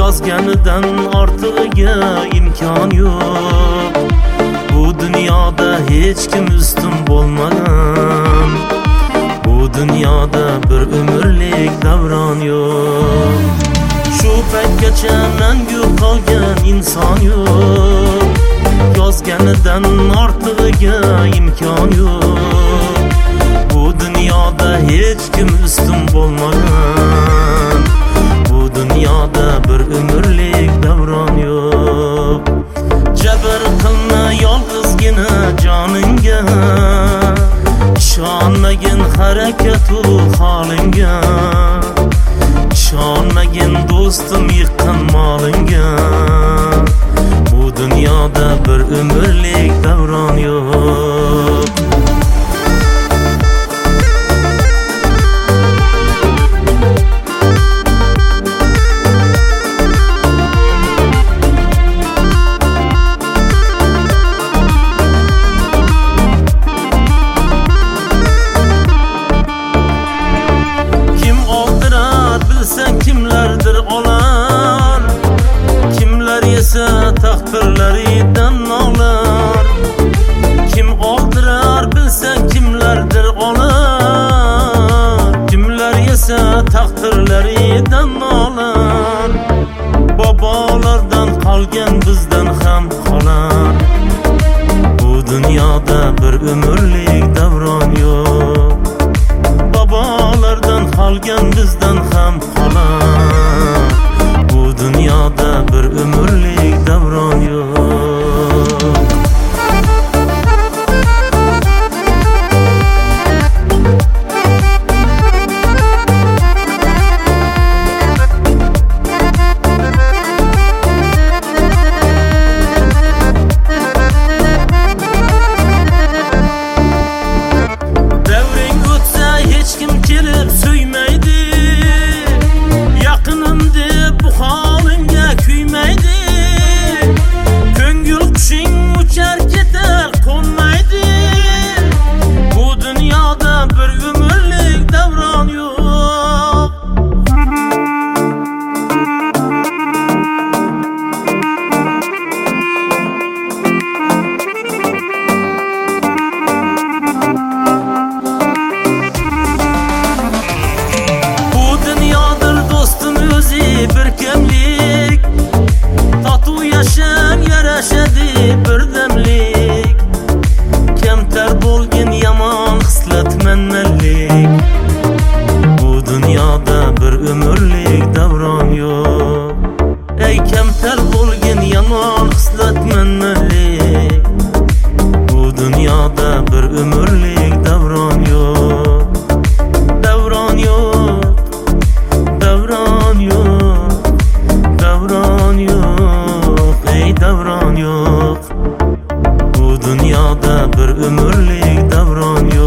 Yozganidan ortig'iga imkon yo'q. Bu dunyoda hech kim ustun bo'lmagan. Bu dunyoda bir umrlik davron yo'q. Shu paytgacha mangu qolgan inson yo'q. Yozganidan ortig'iga imkon yo'q. Bu dunyoda hech kim ustun bo'lmagan. Bu dunyoda bir umrlik davron yo'q. Jabr qilma yolg'izgina joningga, ishonmagin harakatu holingga, ishonmagin do'stim yiqqan molingga. Bu dunyoda bir umrlik davron yo'q. Kimlardir olar, kimlar esa taqdirlaridan olar. Kim oldirar bilsang kimlardir olar, kimlar esa taqdirlaridan olar. Bobolardan qolgan bizdan ham qolar. Bu dunyoda bir umrlik davron yo'q. Bobolardan qolgan bizdan ham qolar. Bu dunyoda bir umrlik davron yo'q. Davring o'tsa hech kim kelib suymaydi. Yaqinimda bu holingga kuymaydi. Ko'ngil qushing uchar ketar qo'nmaydi. Bu dunyoda bir umrlik davron yo'q. Bu dunyodir do'stim o'zi bir kimlik. Totuv yashab yarashadi birdamlik. Kamtar bo'lgin yomon xislat manmanlik. Bu dunyoda bir umrlik davron yo'q. Ey kamtar bo'lgin yomon xislat manmanlik. Bu dunyoda bir umrlik davron yo'q. Davron yo'q. Davron yo'q. Davron yo'q. Ey davron yo'q. Bu dunyoda bir umrlik davron yo'q.